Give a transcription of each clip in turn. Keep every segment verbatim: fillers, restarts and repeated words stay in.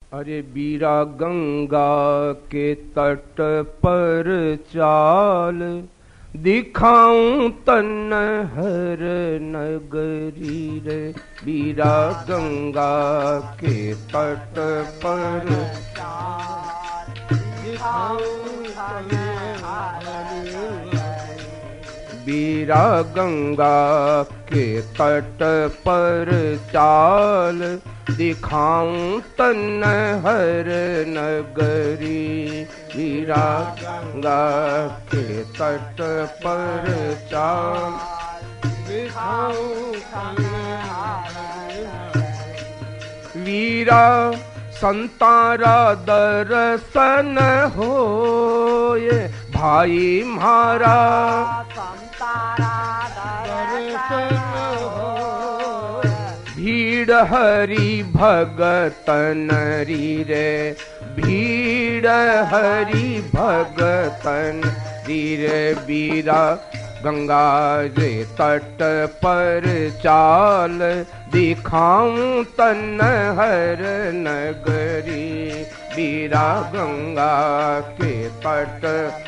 अरे बीरा गंगा के तट पर चाल, दिखाऊं तन हर नगरी रे। बीरा गंगा के तट पर चाल, दिखाऊं तन हर। बीरा गंगा के तट पर चाल, दिखाऊं तन हर नगरी। बीरा गंगा के तट पर चाल, दिखाऊं तन हर। वीरा संतारा दर्शन होए, भाई म्हारा संतारा दर्शन हो। भीड़ हरि भगतन री रे, भीड़ हरि भगतन री रे। बीरा गंगा रे तट पर चाल, दिखाऊं तन हर नगरी। बीरा गंगा के तट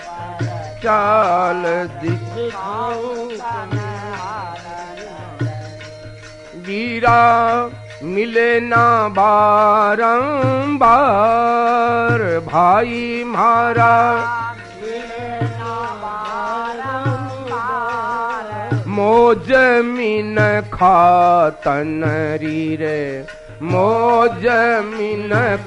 चाल, दिखाऊं तन हर। वीरा मिले ना बारंबार, भाई म्हारा मौज मिन खातन री रे। मौज मिन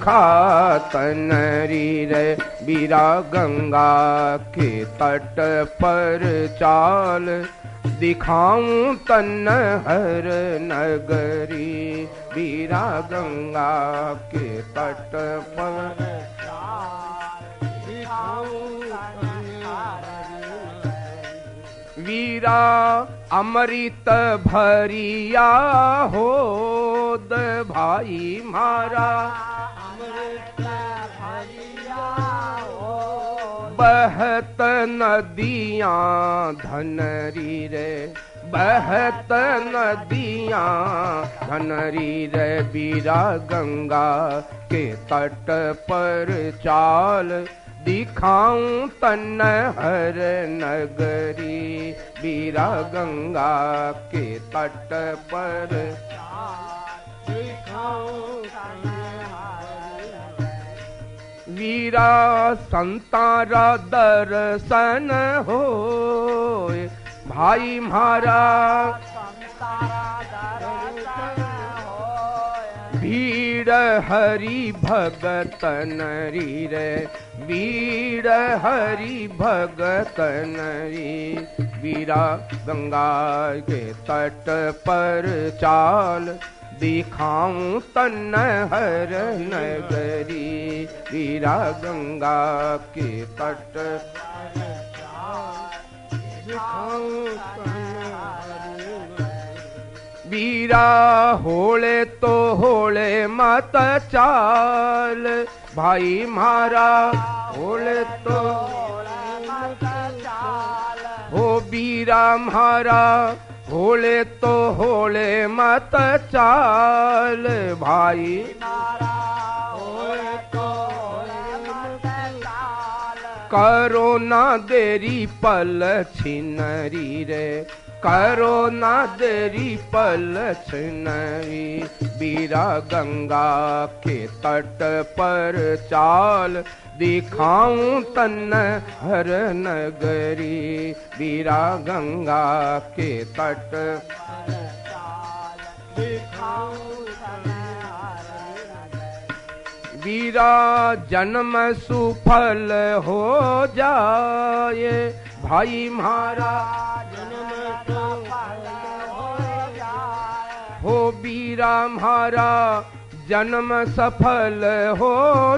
खातन री रे। बीरा गंगा के तट पर चाल, दिखाऊं तन हर नगरी। बीरा गंगा के तट पर चाल, दिखाऊं तन हर। वीरा अमृत भरिया होद, भाई म्हारा अमृत भरिया होद। बहत नदियाँ धनरी रे, बहत नदियाँ धनरी रे। बीरा गंगा के तट पर चाल, दिखाऊं तन हर नगरी। बीरा गंगा के तट पर चाल, दिखाऊं तन हर। वीरा संतारा दर्शन होए, भाई म्हारा संतारा दर्शन होए। भीड़ हरि भगतन री रे, भीड़ हरि भगतन री। बीरा गंगा के तट पर चाल, दिखाऊं तन हर नगरी। बीरा गंगा के तट पर चाल, दिखाऊं तन हर। बीरा होले तो होले मत चाल, भाई म्हारा होले तो मत चाल। हो बीरा म्हारा होले तो होले मत चाल, भाई म्हारा होले तो होले मत चाल। करो ना देरी पल छिनरी रे, करो ना देरी पल छिनरी। बीरा गंगा के तट पर चाल, दिखाऊं तन हर नगरी। बीरा गंगा के तट पर चाल, दिखाऊं तन हर नगरी। बीरा जन्म सुफल हो जाए, भाई म्हारा जन्म सुफल हो जाए। हो बीरा म्हारा जन्म सफल हो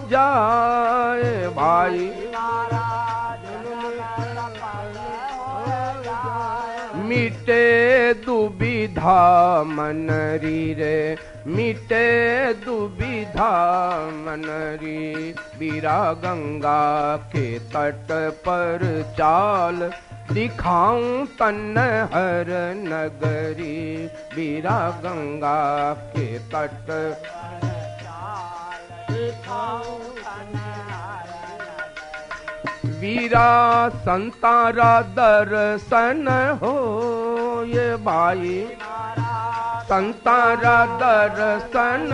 जाए, भाई म्हारा जन्म सफल हो जाए। मिटे दुविधा मन री रे, मिटे दुविधा मन री। बीरा गंगा के तट पर चाल, दिखाऊं तन हर नगरी। बीरा गंगा के तट पर चाल, बीरा संतारा दर्शन हो ये भाई, संतारा दर्शन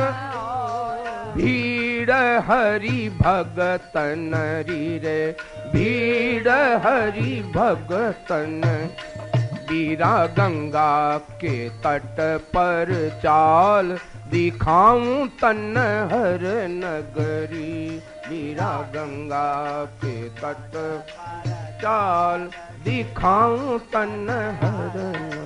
भीड़ हरि भगतन रे, भीड़ हरि भगतन। बीरा गंगा के तट पर चाल दिखाऊं तन हर नगरी, बीरा गंगा के तट चाल दिखाऊं तन हर नगरी।